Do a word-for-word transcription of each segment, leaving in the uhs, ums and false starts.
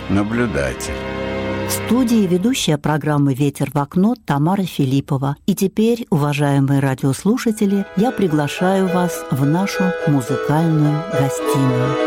наблюдатель. В студии ведущая программы «Ветер в окно» Тамара Филиппова. И теперь, уважаемые радиослушатели, я приглашаю вас в нашу музыкальную гостиную.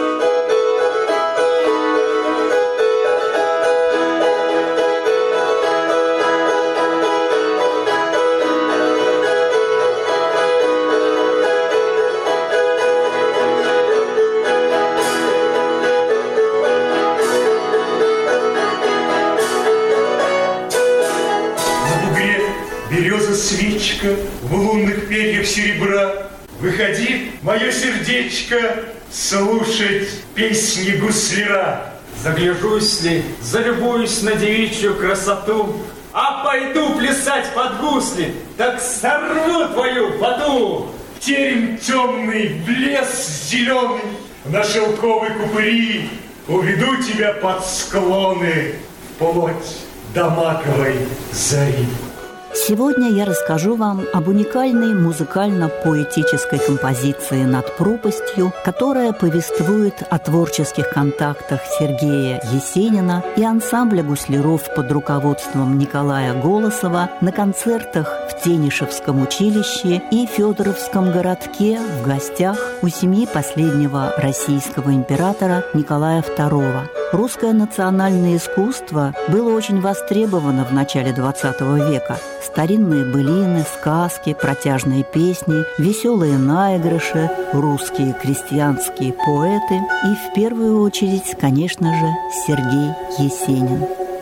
Свечка в лунных перьях серебра, выходи, мое сердечко, слушать песни гусляра. Загляжусь ли, залюбуюсь на девичью красоту, а пойду плясать под гусли, так сорву твою воду. Терем темный, в лес зеленый, на шелковой купыри уведу тебя под склоны, вплоть до маковой зари. Сегодня я расскажу вам об уникальной музыкально-поэтической композиции «Над пропастью», которая повествует о творческих контактах Сергея Есенина и ансамбля гусляров под руководством Николая Голосова на концертах в Тенишевском училище и Федоровском городке в гостях у семьи последнего российского императора Николая второго. Русское национальное искусство было очень востребовано в начале двадцатого века. Старинные былины, сказки, протяжные песни, веселые наигрыши, русские крестьянские поэты и, в первую очередь, конечно же, Сергей Есенин.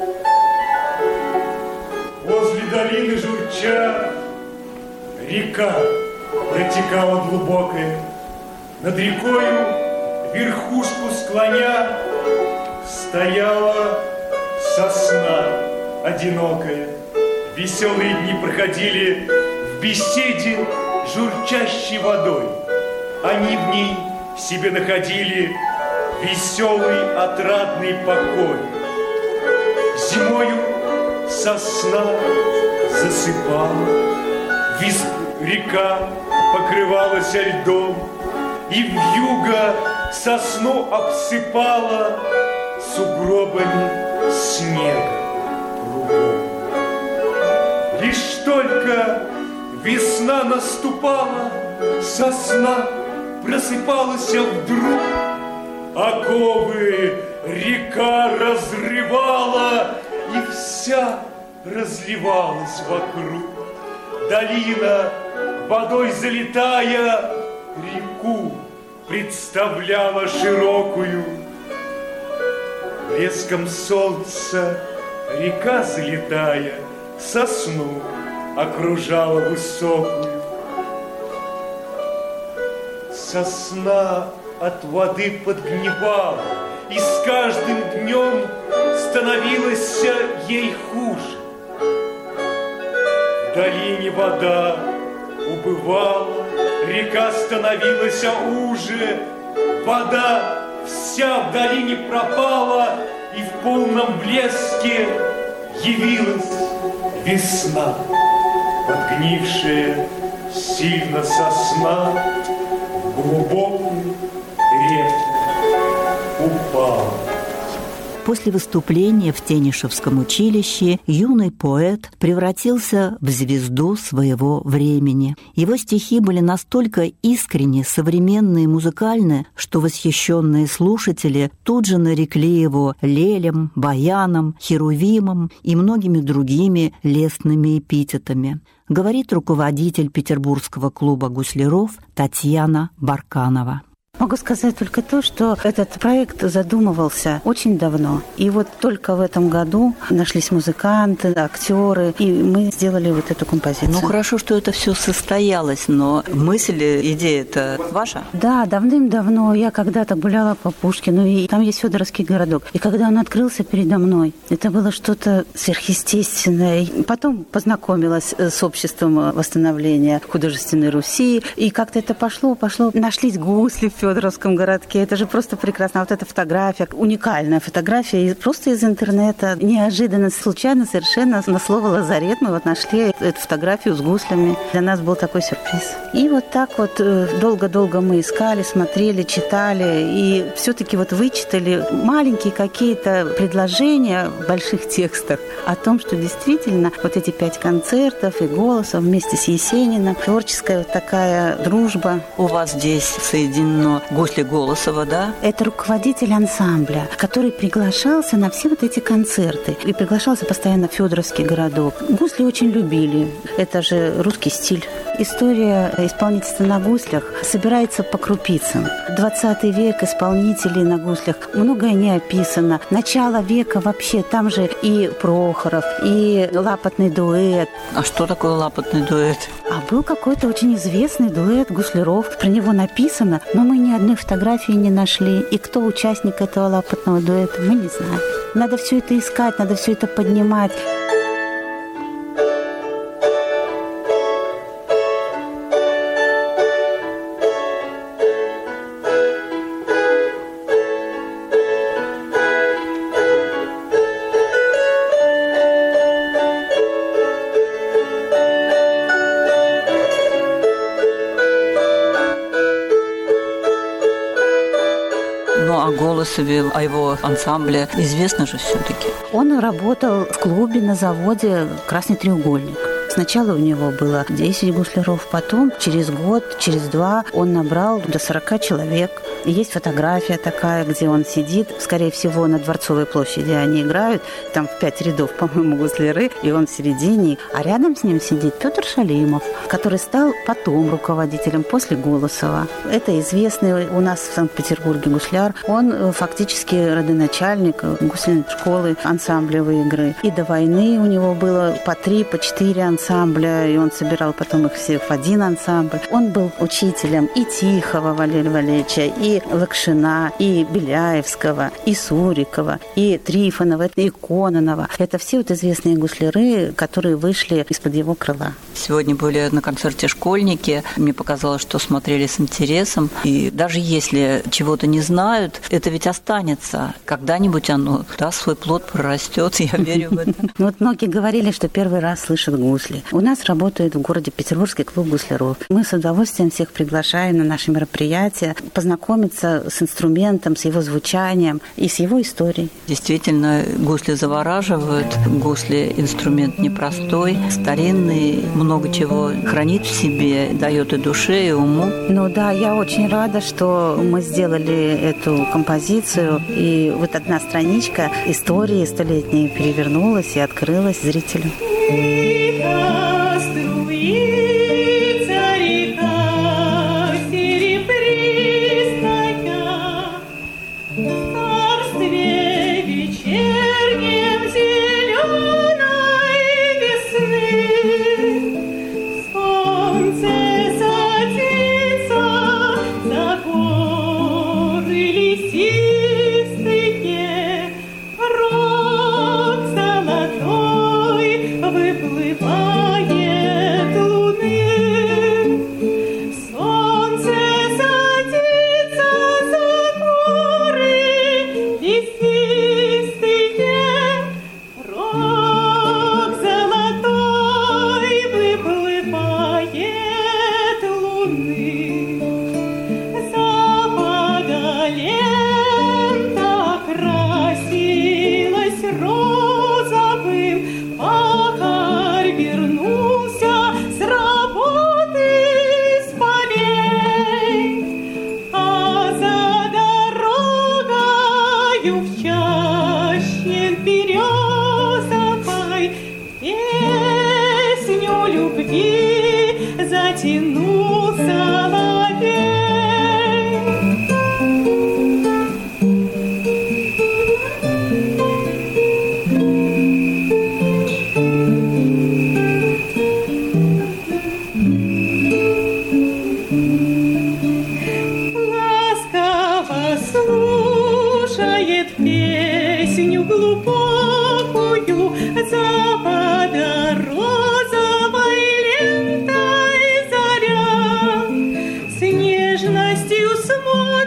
Возле долины журча река протекала глубокая. Над рекою, верхушку склоня, стояла сосна одинокая. Веселые дни проходили в беседе журчащей водой. Они в ней себе находили веселый отрадный покой. Зимою сосна засыпала, вис... река покрывалась льдом, и вьюга сосну обсыпала сугробами снега кругом. Лишь только весна наступала, сосна просыпалась вдруг, оковы река разрывала, и вся разливалась вокруг. Долина, водой залетая, реку представляла широкую. Блеском солнца река, залетая, сосну окружала высокую. Сосна от воды подгнивала, и с каждым днем становилось ей хуже. В долине вода убывала, река становилась уже. Вода вся в долине пропала, и в полном блеске явилась весна. Подгнившая сильно сосна в глубокую реку упала. После выступления в Тенишевском училище юный поэт превратился в звезду своего времени. Его стихи были настолько искренне, современные и музыкальны, что восхищенные слушатели тут же нарекли его Лелем, Баяном, Херувимом и многими другими лестными эпитетами, говорит руководитель Петербургского клуба гусляров Татьяна Барканова. Могу сказать только то, что этот проект задумывался очень давно. И вот только в этом году нашлись музыканты, актеры, и мы сделали вот эту композицию. Ну, хорошо, что это все состоялось, но мысль, идея-то ваша? Да, давным-давно я когда-то гуляла по Пушкину, и там есть Федоровский городок. И когда он открылся передо мной, это было что-то сверхъестественное. Потом познакомилась с обществом восстановления художественной Руси, и как-то это пошло, пошло. Нашлись гусли в Федоровском городке. Это же просто прекрасно. Вот эта фотография, уникальная фотография, просто из интернета. Неожиданно, случайно совершенно на слово «лазарет» мы вот нашли эту фотографию с гуслями. Для нас был такой сюрприз. И вот так вот долго-долго мы искали, смотрели, читали, и все-таки вот вычитали маленькие какие-то предложения в больших текстах о том, что действительно вот эти пять концертов и Голосов вместе с Есениным, творческая вот такая дружба. У вас здесь соединено гусли Голосова, да? Это руководитель ансамбля, который приглашался на все вот эти концерты. И приглашался постоянно в Федоровский городок. Гусли очень любили. Это же русский стиль. История исполнительства на гуслях собирается по крупицам. двадцатый век, исполнителей на гуслях, многое не описано. Начало века вообще, там же и Прохоров, и лапотный дуэт. А что такое лапотный дуэт? А был какой-то очень известный дуэт гусляров. Про него написано, но мы ни одной фотографии не нашли. И кто участник этого лапотного дуэта, мы не знаем. Надо все это искать, надо все это поднимать. О Голосове, о его ансамбле известно же все-таки. Он работал в клубе на заводе «Красный треугольник». Сначала у него было десять гусляров, потом через год, через два он набрал до сорока человек. И есть фотография такая, где он сидит, скорее всего, на Дворцовой площади они играют, там в пять рядов, по-моему, гусляры, и он в середине. А рядом с ним сидит Петр Шалимов, который стал потом руководителем после Голосова. Это известный у нас в Санкт-Петербурге гусляр. Он фактически родоначальник гусельной школы ансамблевой игры. И до войны у него было по три, по четыре ансамбля, и он собирал потом их всех в один ансамбль. Он был учителем и Тихого Валерия Валерьевича, и Лакшина, и Беляевского, и Сурикова, и Трифонова, и Кононова. Это все вот известные гусляры, которые вышли из-под его крыла. Сегодня были на концерте школьники. Мне показалось, что смотрели с интересом. И даже если чего-то не знают, это ведь останется. Когда-нибудь оно, да, свой плод прорастет, я верю в это. Ну вот многие говорили, что первый раз слышат гусли. У нас работает в городе Петербургский клуб гусляров. Мы с удовольствием всех приглашаем на наши мероприятия, познакомиться с инструментом, с его звучанием и с его историей. Действительно, гусли завораживают. Гусли – инструмент непростой, старинный, много чего хранит в себе, дает и душе, и уму. Ну да, я очень рада, что мы сделали эту композицию, и вот одна страничка истории столетней перевернулась и открылась зрителю. Снежностью смотрит.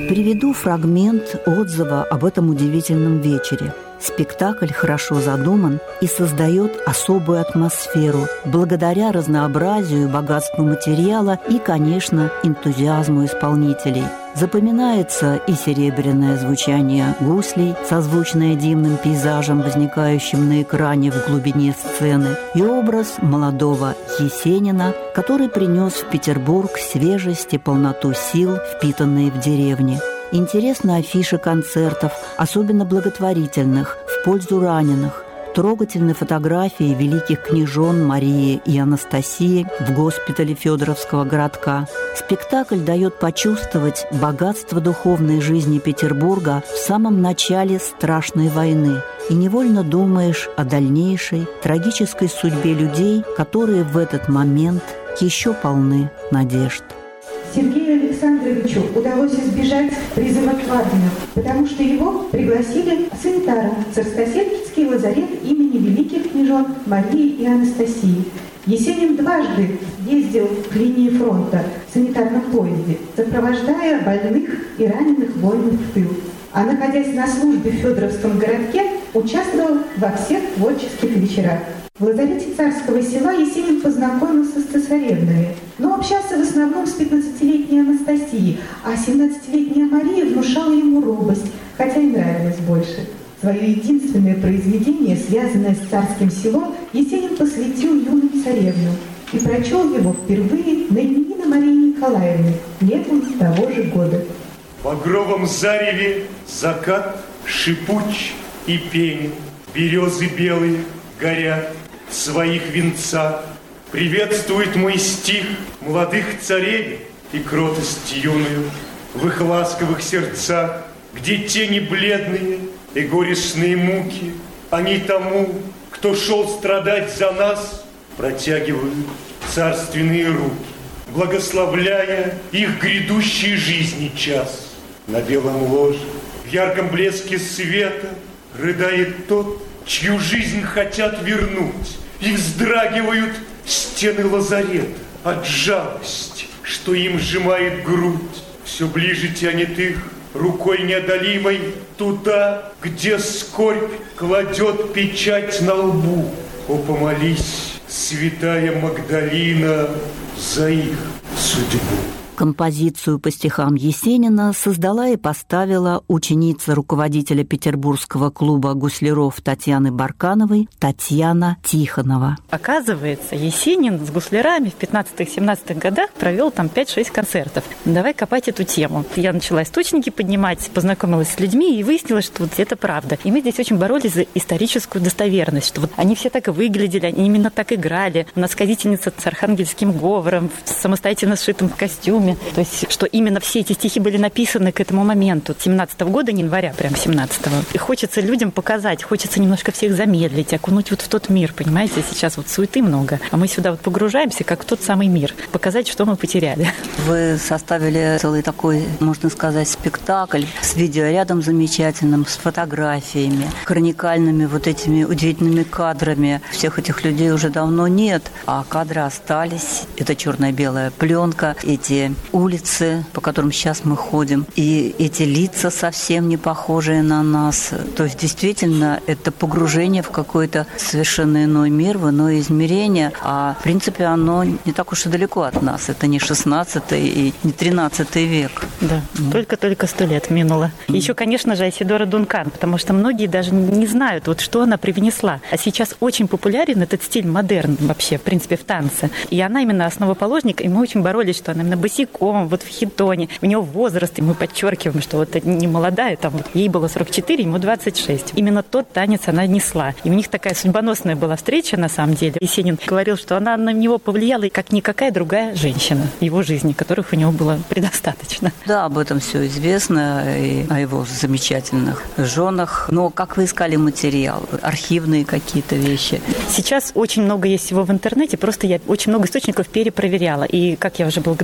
Приведу фрагмент отзыва об этом удивительном вечере. Спектакль хорошо задуман и создает особую атмосферу благодаря разнообразию и богатству материала и, конечно, энтузиазму исполнителей. Запоминается и серебряное звучание гуслей, созвучное дивным пейзажем, возникающим на экране в глубине сцены, и образ молодого Есенина, который принес в Петербург свежесть и полноту сил, впитанные в деревне. Интересна афиша концертов, особенно благотворительных, в пользу раненых. Трогательны фотографии великих княжон Марии и Анастасии в госпитале Федоровского городка. Спектакль дает почувствовать богатство духовной жизни Петербурга в самом начале страшной войны. И невольно думаешь о дальнейшей трагической судьбе людей, которые в этот момент еще полны надежд. Сергею Александровичу удалось избежать призыва к Вагнеру, потому что его пригласили санитаром в Царскосельский лазарет имени великих княжон Марии и Анастасии. Есенин дважды ездил к линии фронта в санитарном поезде, сопровождая больных и раненых воинов в тыл. А находясь на службе в Федоровском городке, участвовал во всех творческих вечерах. В лазарете Царского села Есенин познакомился с цесаревнами, но общался в основном с пятнадцатилетней Анастасией, а семнадцатилетняя Мария внушала ему робость, хотя и нравилась больше. Свое единственное произведение, связанное с Царским селом, Есенин посвятил юным царевнам и прочел его впервые на именины Марии Николаевны летом того же года. В багровом зареве закат шипуч и пенен, березы белые горят в своих венцах. Приветствует мой стих молодых царей и кротость юную в их ласковых сердцах, где тени бледные и горестные муки, они тому, кто шел страдать за нас, протягивают царственные руки, благословляя их грядущей жизни час. На белом ложе, в ярком блеске света, рыдает тот, чью жизнь хотят вернуть, и вздрагивают стены лазарета от жалости, что им сжимает грудь. Все ближе тянет их рукой неодолимой туда, где скорбь кладет печать на лбу. О, помолись, святая Магдалина, за их судьбу. Композицию по стихам Есенина создала и поставила ученица руководителя Петербургского клуба гусляров Татьяны Баркановой Татьяна Тихонова. Оказывается, Есенин с гуслярами в пятнадцатых-семнадцатых годах провел там пять-шесть концертов. Давай копать эту тему. Я начала источники поднимать, познакомилась с людьми и выяснилось, что вот это правда. И мы здесь очень боролись за историческую достоверность, что вот они все так и выглядели, они именно так играли. У нас сказительница с архангельским говором, в самостоятельно сшитом костюме. То есть, что именно все эти стихи были написаны к этому моменту, семнадцатого года, января, прям семнадцатого. И хочется людям показать, хочется немножко всех замедлить, окунуть вот в тот мир, понимаете? Сейчас вот суеты много, а мы сюда вот погружаемся, как в тот самый мир. Показать, что мы потеряли. Вы составили целый такой, можно сказать, спектакль с видеорядом замечательным, с фотографиями, хроникальными вот этими удивительными кадрами. Всех этих людей уже давно нет, а кадры остались. Это черно-белая пленка, эти улицы, по которым сейчас мы ходим, и эти лица совсем не похожие на нас. То есть действительно это погружение в какой-то совершенно иной мир, в иное измерение, а в принципе оно не так уж и далеко от нас. Это не шестнадцатый и не тринадцатый век. Да, mm. только-только сто лет минуло. Mm. Еще, конечно же, Айседора Дункан, потому что многие даже не знают, вот что она привнесла. А сейчас очень популярен этот стиль модерн вообще, в принципе, в танце. И она именно основоположник, и мы очень боролись, что она именно босиком, вот в хитоне. У нее возраст, и мы подчеркиваем, что вот не молодая, там вот ей было сорок четыре, ему двадцать шесть. Именно тот танец она несла. И у них такая судьбоносная была встреча, на самом деле. Есенин говорил, что она на него повлияла, как никакая другая женщина в его жизни, которых у него было предостаточно. Да, об этом все известно, и о его замечательных женах. Но как вы искали материал? Архивные какие-то вещи? Сейчас очень много есть всего в интернете, просто я очень много источников перепроверяла. И, как я уже благодарила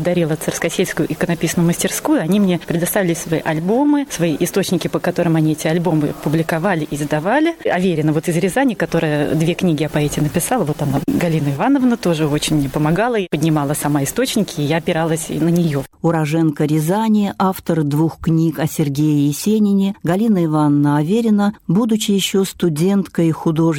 Царскосельскую иконописную мастерскую. Они мне предоставили свои альбомы, свои источники, по которым они эти альбомы публиковали и издавали. Аверина вот из Рязани, которая две книги о поэте написала, вот она, Галина Ивановна, тоже очень мне помогала и поднимала сама источники, и я опиралась и на нее. Уроженка Рязани, автор двух книг о Сергее Есенине, Галина Ивановна Аверина, будучи еще студенткой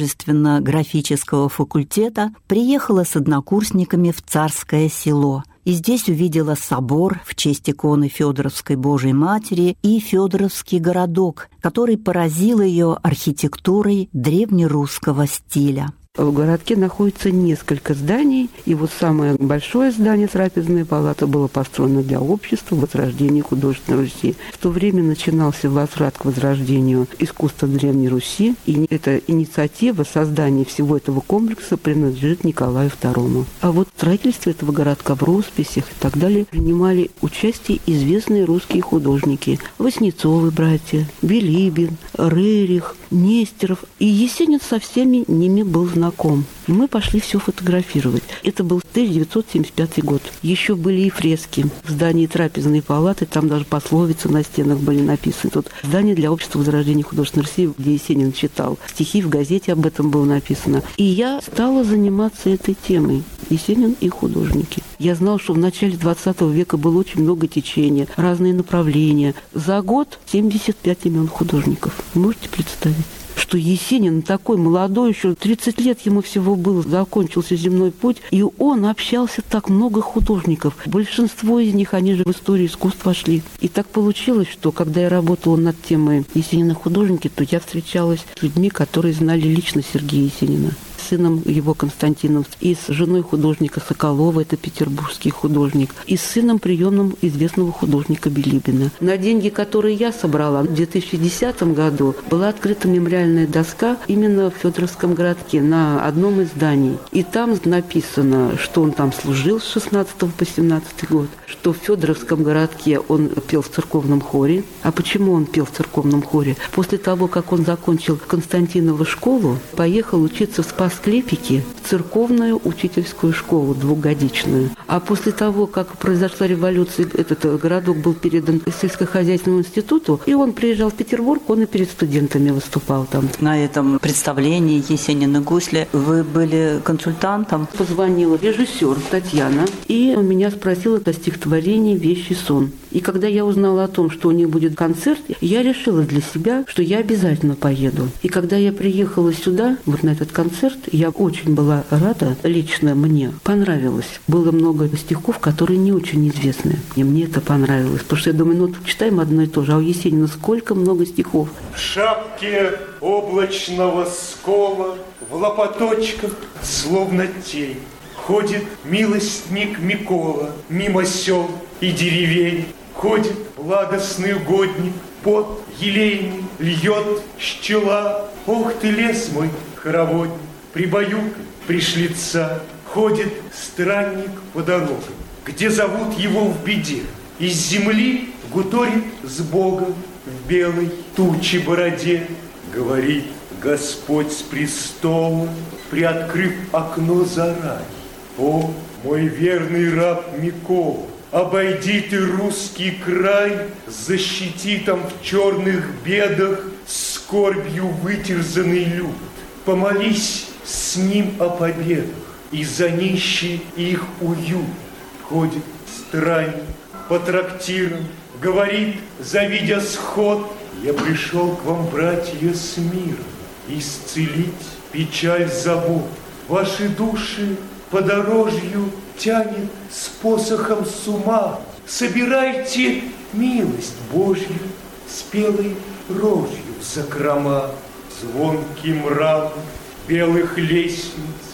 художественно-графического факультета, приехала с однокурсниками в Царское Село. И здесь увидела собор в честь иконы Фёдоровской Божией Матери и Фёдоровский городок, который поразил ее архитектурой древнерусского стиля. В городке находится несколько зданий, и вот самое большое здание, трапезная палата, было построено для общества возрождения художественной Руси. В то время начинался возврат к возрождению искусства Древней Руси, и эта инициатива создания всего этого комплекса принадлежит Николаю второму. А вот в строительстве этого городка, в росписях и так далее принимали участие известные русские художники. Васнецовы братья, Билибин, Рерих, Нестеров. И Есенин со всеми ними был знаком. И мы пошли все фотографировать. Это был тысяча девятьсот семьдесят пятый год. Еще были и фрески в здании трапезной палаты, там даже пословицы на стенах были написаны. Тут здание для общества возрождения художественной России, где Есенин читал стихи, в газете об этом было написано. И я стала заниматься этой темой. Есенин и художники. Я знала, что в начале двадцатого века было очень много течения, разные направления. За год семьдесят пять имен художников. Можете представить? Что Есенин такой молодой, еще тридцать лет ему всего было, закончился земной путь, и он общался так много художников. Большинство из них, они же в историю искусства вошли. И так получилось, что когда я работала над темой Есенина художники, то я встречалась с людьми, которые знали лично Сергея Есенина. С сыном его Константином, и с женой художника Соколова, это петербургский художник, и с сыном приемным известного художника Билибина. На деньги, которые я собрала, в две тысячи десятом году была открыта мемориальная доска именно в Фёдоровском городке на одном из зданий. И там написано, что он там служил с шестнадцатого по семнадцатый год, что в Фёдоровском городке он пел в церковном хоре. А почему он пел в церковном хоре? После того, как он закончил Константинову школу, поехал учиться в Спас-Клепики в церковную учительскую школу двухгодичную. А после того, как произошла революция, этот городок был передан сельскохозяйственному институту, и он приезжал в Петербург, он и перед студентами выступал там. На этом представлении Есенина Гусля вы были консультантом? Позвонила режиссер Татьяна, и он меня спросила о стихотворении «Вещий сон». И когда я узнала о том, что у них будет концерт, я решила для себя, что я обязательно поеду. И когда я приехала сюда, вот на этот концерт, я очень была рада, лично мне понравилось. Было много стихов, которые не очень известны. И мне это понравилось, потому что я думаю, ну, читаем одно и то же, а у Есенина сколько много стихов. В шапке облачного скола, в лопаточках, словно тень, ходит милостник Микола мимо сел и деревень. Ходит благостный угодник, под елейный льет пчела. Ох ты, лес мой хороводник, прибаюк пришлица. Ходит странник по дорогам, где зовут его в беде. Из земли гуторит с Богом в белой туче бороде. Говорит Господь с престола, приоткрыв окно заранее: о, мой верный раб Микола, обойди ты русский край, защити там в черных бедах скорбью вытерзанный люд. Помолись с ним о победах, и за нищий их уют. Ходит странник по трактирам, говорит, завидя сход: я пришел к вам, братья, с миром, исцелить печаль забот. Ваши души по дорожью тянет с посохом с ума. Собирайте милость Божью спелой рожью в закрома. Звонкий мрамор белых лестниц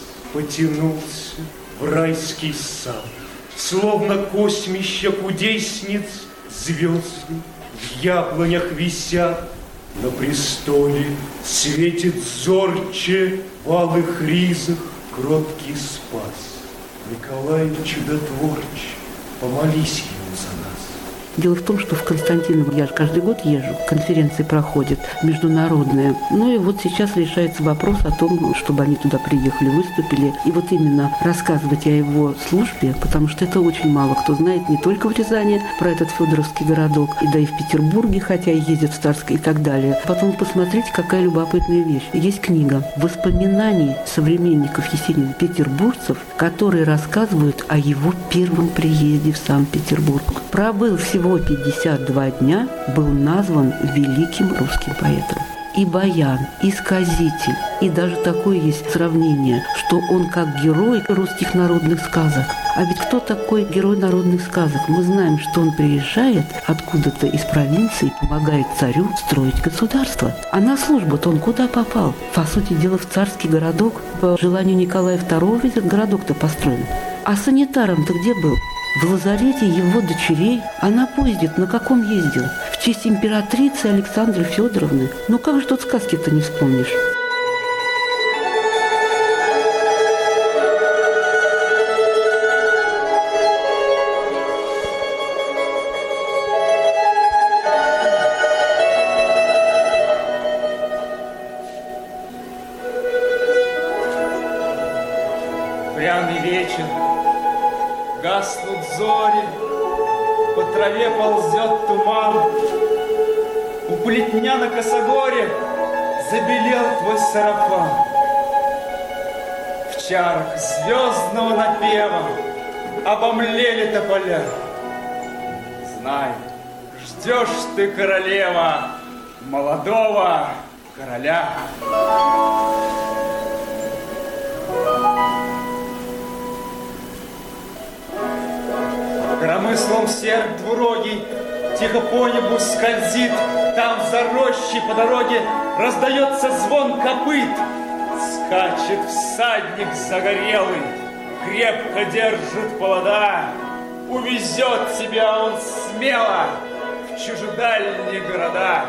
потянулся в райский сад. Словно космища кудесниц звезды в яблонях висят. На престоле светит зорче в алых ризах кроткий спас. Николай Чудотворч, помолись ему за нас. Дело в том, что в Константиново я же каждый год езжу, конференции проходят международные. Ну и вот сейчас решается вопрос о том, чтобы они туда приехали, выступили. И вот именно рассказывать о его службе, потому что это очень мало кто знает не только в Рязани про этот Федоровский городок, и да и в Петербурге, хотя и ездят в Царское и так далее. Потом посмотрите, какая любопытная вещь. Есть книга воспоминаний современников Есенина, петербуржцев, которые рассказывают о его первом приезде в Санкт-Петербург. Пробыл всего пятьдесят два дня, был назван великим русским поэтом. И баян, и сказитель, и даже такое есть сравнение, что он как герой русских народных сказок. А ведь кто такой герой народных сказок? Мы знаем, что он приезжает откуда-то из провинции, помогает царю строить государство. А на службу-то он куда попал? По сути дела, в царский городок. По желанию Николая второго ведь этот городок-то построен. А санитаром-то где был? В лазарете его дочерей. А на поезде на каком ездил? В честь императрицы Александры Федоровны. Ну как же тут сказки-то не вспомнишь? Пряный вечер, гаснут зори, по траве ползет туман. У плетня на косогоре забелел твой сарафан. В чарах звездного напева обомлели тополя. Знай, ждешь ты, королева, молодого короля. Громыслом серп двурогий тихо по небу скользит. Там за рощей по дороге раздается звон копыт. Скачет всадник загорелый, крепко держит повода. Увезет тебя он смело в чужедальние города.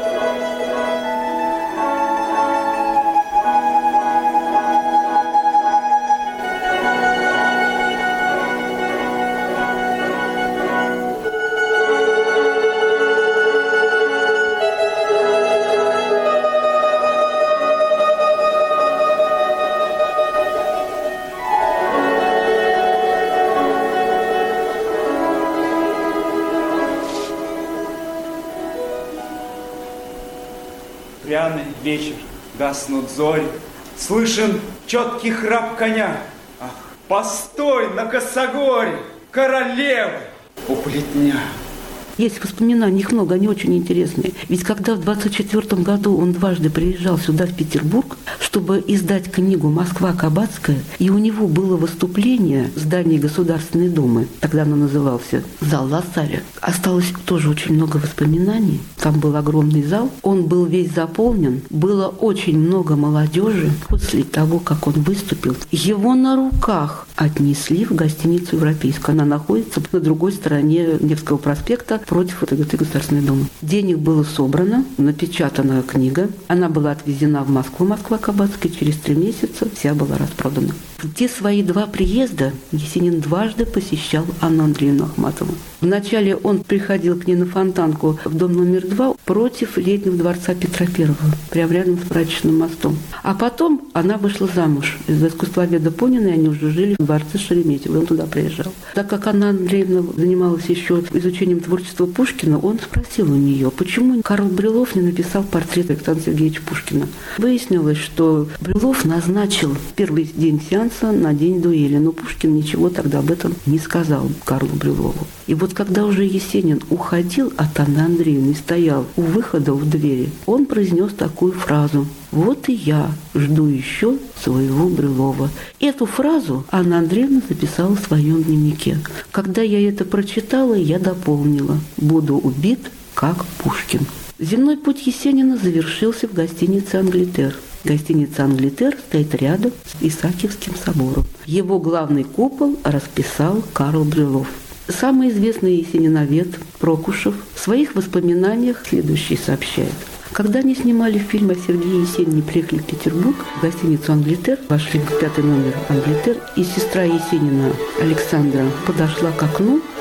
Пряный вечер, гаснут зори, слышен четкий храп коня. Ах, постой на косогоре, королевы у плетня. Есть воспоминания, их много, они очень интересные. Ведь когда в двадцать четвёртом году он дважды приезжал сюда, в Петербург, чтобы издать книгу «Москва Кабацкая», и у него было выступление в здании Государственной Думы, тогда оно назывался «Зал Лассаря». Осталось тоже очень много воспоминаний. Там был огромный зал, он был весь заполнен, было очень много молодежи. После того, как он выступил, его на руках отнесли в гостиницу «Европейскую». Она находится на другой стороне Невского проспекта, против этой Государственной Думы. Денег было собрано, напечатана книга. Она была отвезена в Москву, Москва Кабацкая, через три месяца вся была распродана. В те свои два приезда Есенин дважды посещал Анну Андреевну Ахматову. Вначале он приходил к ней на Фонтанку в дом номер два против летнего дворца Петра Первого, прямо рядом с Прачечным мостом. А потом она вышла замуж. Из-за искусствоведа Пунина они уже жили в дворце Шереметьево, он туда приезжал. Так как Анна Андреевна занималась еще изучением творчества Пушкина, он спросил у нее, почему Карл Брюлов не написал портрет Александра Сергеевича Пушкина. Выяснилось, что Брюлов назначил первый день сеанса на день дуэли, но Пушкин ничего тогда об этом не сказал Карлу Брюлову. И вот когда уже Есенин уходил от Анны Андреевны и стоял у выхода в двери, он произнес такую фразу: «Вот и я жду еще своего Брюлова». Эту фразу Анна Андреевна записала в своем дневнике. Когда я это прочитала, я дополнила: «Буду убит, как Пушкин». Земной путь Есенина завершился в гостинице «Англитер». Гостиница «Англитер» стоит рядом с Исаакиевским собором. Его главный купол расписал Карл Брюлов. Самый известный есениновед Прокушев в своих воспоминаниях следующее сообщает. Когда они снимали фильм о Сергее Есенине, приехали в Петербург, в гостиницу «Англитер», вошли в пятый номер «Англитер», и сестра Есенина Александра подошла к окну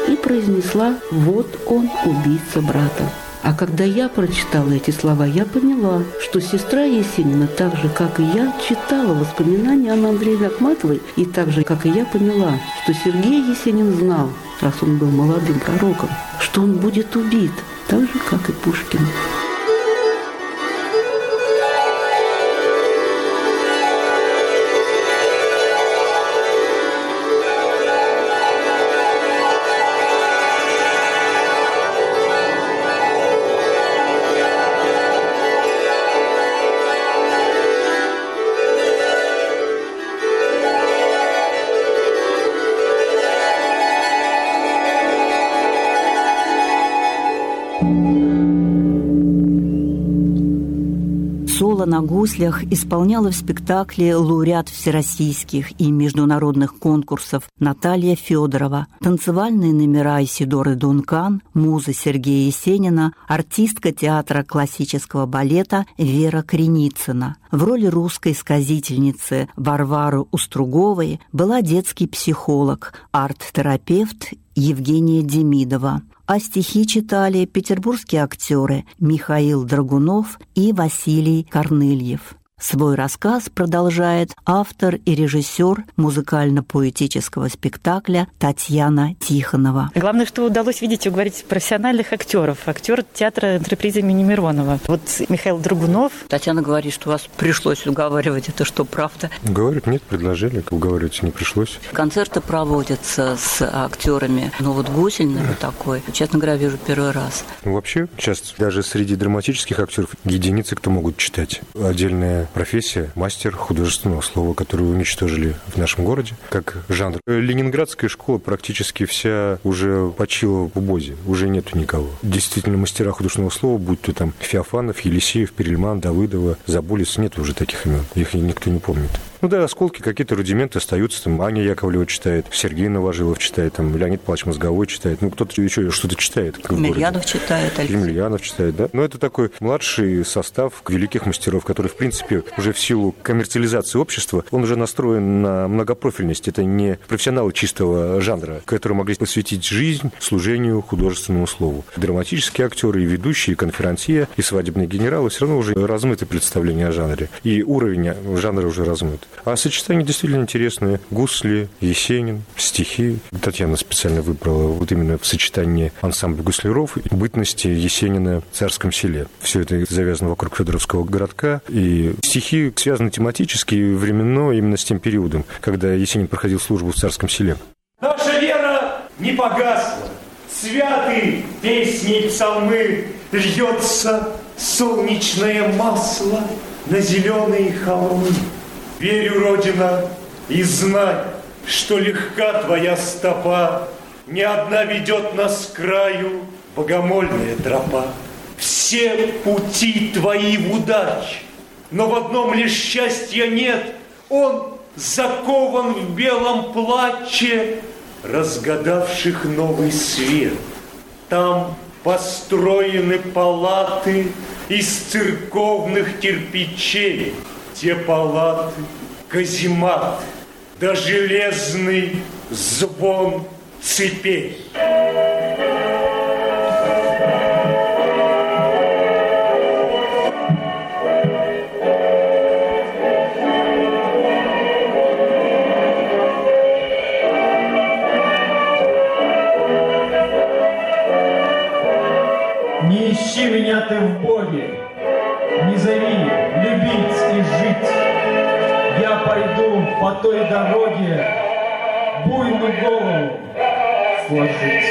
и произнесла: «Вот он, убийца брата». А когда я прочитала эти слова, я поняла, что сестра Есенина, так же, как и я, читала воспоминания Анны Андреевны Ахматовой, и так же, как и я, поняла, что Сергей Есенин знал, раз он был молодым пророком, что он будет убит, так же, как и Пушкин. Соло на гуслях исполняла в спектакле лауреат всероссийских и международных конкурсов Наталья Федорова, танцевальные номера Исидоры Дункан, муза Сергея Есенина, артистка театра классического балета Вера Креницына. В роли русской сказительницы Варвары Уструговой была детский психолог, арт-терапевт Евгения Демидова. А стихи читали петербургские актеры Михаил Драгунов и Василий Корныльев. Свой рассказ продолжает автор и режиссер музыкально-поэтического спектакля Татьяна Тихонова. Главное, что удалось видеть и уговорить профессиональных актеров. Актер театра «Энтерприза» имени Миронова. Вот Михаил Драгунов. Татьяна говорит, что вас пришлось уговаривать. Это что, правда? Говорит, нет, предложили. Уговаривать не пришлось. Концерты проводятся с актерами. Но вот Гусель, наверное, такой, честно говоря, вижу первый раз. Ну, вообще, сейчас даже среди драматических актеров единицы, кто могут читать. Отдельная профессия – мастер художественного слова, которую уничтожили в нашем городе как жанр. Ленинградская школа практически вся уже почила в убозе, уже нету никого. Действительно, мастера художественного слова, будь то там Феофанов, Елисеев, Перельман, Давыдова, Заболец, нет уже таких имен, их никто не помнит. Ну да, осколки, какие-то рудименты остаются, там Аня Яковлева читает, Сергей Новожилов читает, там Леонид Павлович Мозговой читает, ну кто-то еще что-то читает. Емельянов читает. Емельянов читает, да. Но это такой младший состав великих мастеров, который, в принципе, уже в силу коммерциализации общества, он уже настроен на многопрофильность. Это не профессионалы чистого жанра, которые могли посвятить жизнь служению художественному слову. Драматические актеры, и ведущие, и конферансье, и свадебные генералы все равно уже размыты представления о жанре. И уровень жанра уже размыт. А сочетания действительно интересные. Гусли, Есенин, стихи. Татьяна специально выбрала вот именно в сочетании ансамбля гусляров и бытности Есенина в Царском Селе. Все это завязано вокруг Федоровского городка. И стихи связаны тематически и временно именно с тем периодом, когда Есенин проходил службу в Царском Селе. Наша вера не погасла. Святы песни и псалмы, льется солнечное масло на зеленые холмы. Верю, Родина, и знай, что легка твоя стопа, не одна ведет нас к краю богомольная тропа. Все пути твои в удаче, но в одном лишь счастья нет. Он закован в белом платье разгадавших новый свет. Там построены палаты из церковных кирпичей. Те палаты, казематы, да железный звон цепей. Не ищи меня ты в Боге, не зови любить и жить. Я пойду по той дороге буйную голову сложить.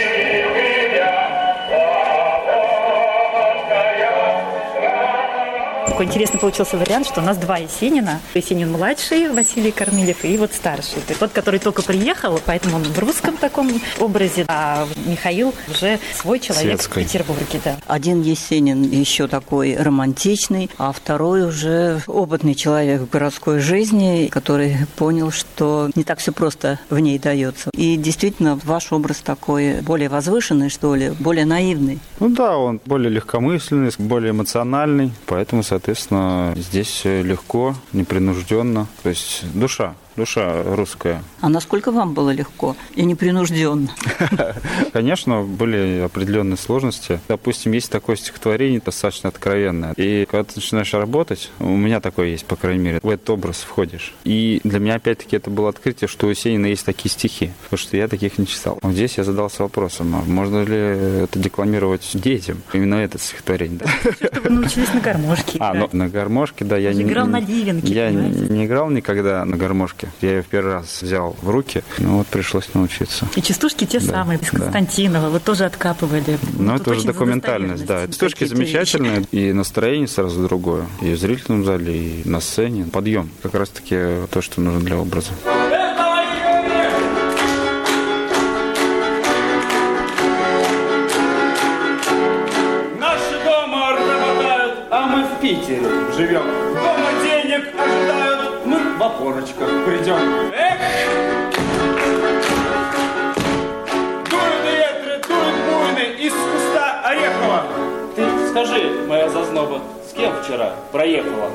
Такой интересный получился вариант, что у нас два Есенина. Есенин-младший, Василий Корныльев, и вот старший. Тот, который только приехал, поэтому он в русском таком образе, а Михаил уже свой человек Светской. В Петербурге. Да. Один Есенин еще такой романтичный, а второй уже опытный человек в городской жизни, который понял, что не так все просто в ней дается. И действительно, ваш образ такой более возвышенный, что ли, более наивный. Ну да, он более легкомысленный, более эмоциональный, поэтому, соответственно, здесь легко, непринужденно, то есть душа душа русская. А насколько вам было легко и непринужденно? Конечно, были определенные сложности. Допустим, есть такое стихотворение достаточно откровенное. И когда ты начинаешь работать, у меня такое есть, по крайней мере, в этот образ входишь. И для меня, опять-таки, это было открытие, что у Есенина есть такие стихи, потому что я таких не читал. Но здесь я задался вопросом, а можно ли это декламировать детям? Именно это стихотворение. Да? Что вы научились на гармошке. А, ну, на гармошке, да. Я не играл не, на ливенке, Я понимаете? не играл никогда на гармошке. Я ее в первый раз взял в руки, ну вот пришлось научиться. И частушки те да, самые, из да. Константинова, вы тоже откапывали. Ну, это уже документальность, да. Частушки замечательные, вещи. И настроение сразу другое. И в зрительном зале, и на сцене. Подъем. Как раз-таки то, что нужно для образа. Наши дома работают, а мы в Питере живем. Дома денег ожидают, мы в окошечко придем. Эх! Дуют ветры, дуют буйны из куста Орехова. Ты скажи, моя зазноба, с кем вчера проехала?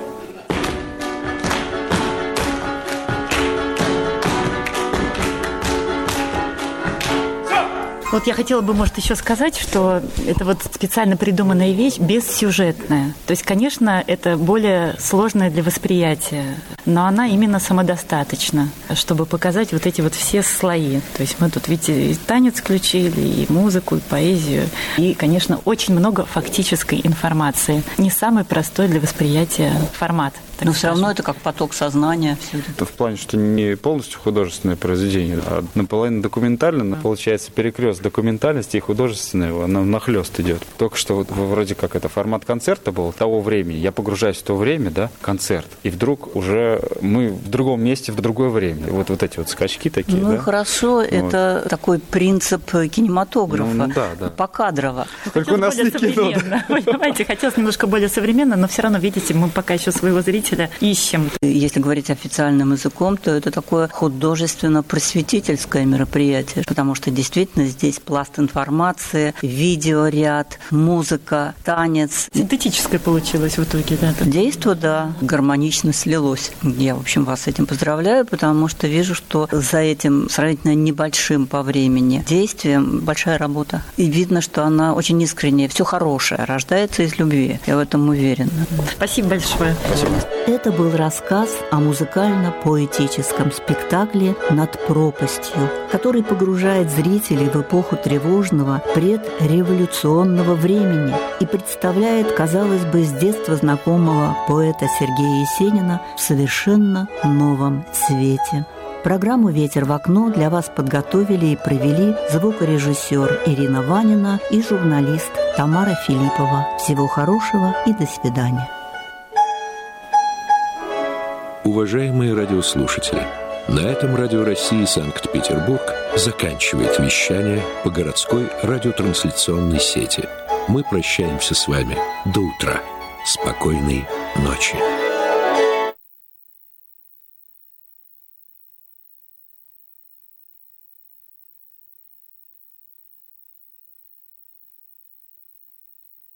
Вот я хотела бы, может, еще сказать, что это вот специально придуманная вещь бессюжетная. То есть, конечно, это более сложная для восприятия, но она именно самодостаточна, чтобы показать вот эти вот все слои. То есть мы тут, видите, и танец включили, и музыку, и поэзию, и, конечно, очень много фактической информации. Не самый простой для восприятия формат. Но все равно это как поток сознания. Это в плане, что не полностью художественное произведение, а наполовину документально. Получается перекрест документальности и художественного, она нахлёст идет. Только что вот вроде как это формат концерта был того времени. Я погружаюсь в то время, да, концерт, и вдруг уже мы в другом месте, в другое время. И вот, вот эти вот скачки такие, ну, да? Ну хорошо, вот. Это такой принцип кинематографа, ну, да, да. покадрово. Только у нас не кино. Понимаете, хотелось немножко более современно, но все равно, видите, мы пока еще своего зрителя ищем. Если говорить официальным языком, то это такое художественно-просветительское мероприятие, потому что действительно здесь пласт информации, видеоряд, музыка, танец. Синтетическое получилось в итоге, да? Действо, да, гармонично слилось. Я, в общем, вас с этим поздравляю, потому что вижу, что за этим сравнительно небольшим по времени действием большая работа. И видно, что она очень искренняя, все хорошее рождается из любви. Я в этом уверена. Спасибо большое. Спасибо. Это был рассказ о музыкально-поэтическом спектакле «Над пропастью», который погружает зрителей в эпоху тревожного предреволюционного времени и представляет, казалось бы, с детства знакомого поэта Сергея Есенина в совершенно новом свете. Программу «Ветер в окно» для вас подготовили и провели звукорежиссер Ирина Ванина и журналист Тамара Филиппова. Всего хорошего и до свидания. Уважаемые радиослушатели, на этом Радио России Санкт-Петербург заканчивает вещание по городской радиотрансляционной сети. Мы прощаемся с вами до утра. Спокойной ночи.